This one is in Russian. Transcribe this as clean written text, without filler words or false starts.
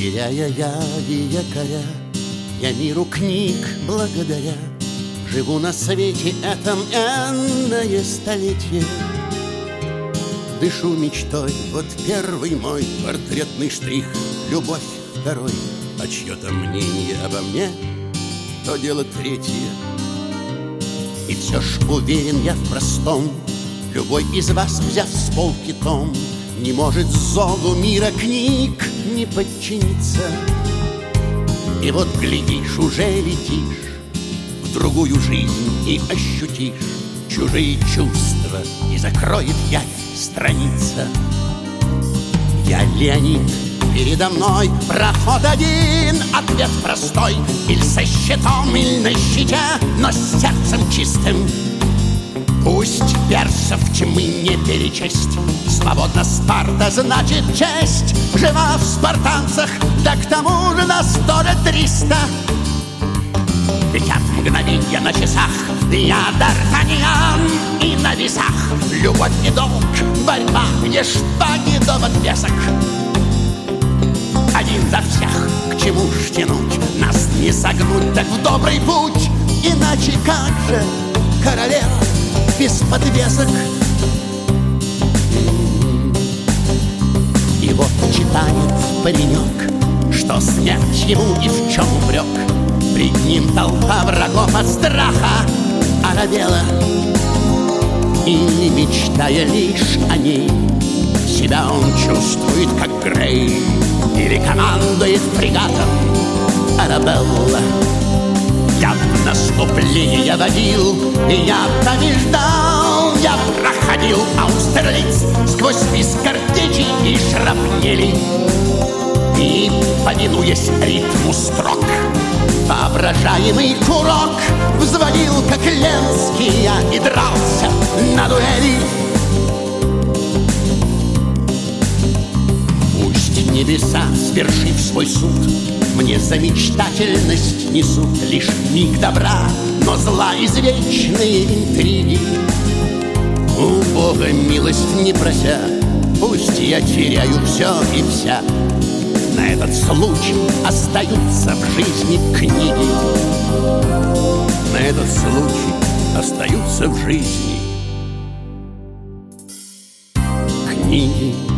теряя я и якоря, я миру книг благодаря живу на свете этом энное столетие. Дышу мечтой, вот первый мой портретный штрих, любовь второй, а чье-то мнение обо мне, то дело третье. И все ж уверен я в простом, любой из вас, взяв с полки том, не может зову мира книг не подчиниться. И вот глядишь, уже летишь в другую жизнь и ощутишь чужие чувства, и закроет явь страница. Я Леонид, передо мной проход один, ответ простой, иль со щитом, иль на щите, но с сердцем чистым. Пусть персов тьмы не перечесть, свободна Спарта, значит честь. Жива в спартанцах, да к тому же нас тоже 300. Летят мгновенья на часах, я Д'Артаньян, и на весах любовь и долг, борьба, где шпаги до подвесок. Один за всех, к чему ж тянуть, нас не согнуть, так в добрый путь. Иначе как же королева без подвесок? И вот читает паренек, что смерть ему и в чем упрек. Пред ним толпа врагов от страха оробела, и, мечтая лишь о ней, себя он чувствует, как Грей, или командует фрегатом Арабелла. Я в наступление водил, я побеждал, я проходил Аустерлиц сквозь спис картечей и шрапнелей. И, повинуясь ритму строк, воображаемый курок взводил, как Ленский, я и дрался на дуэли. Пусть небеса, свершив свой суд, мне за мечтательность несут лишь миг добра, но зла извечные интриги. У Бога милость не прося, пусть я теряю все и вся, на этот случай остаются в жизни книги. На этот случай остаются в жизни книги.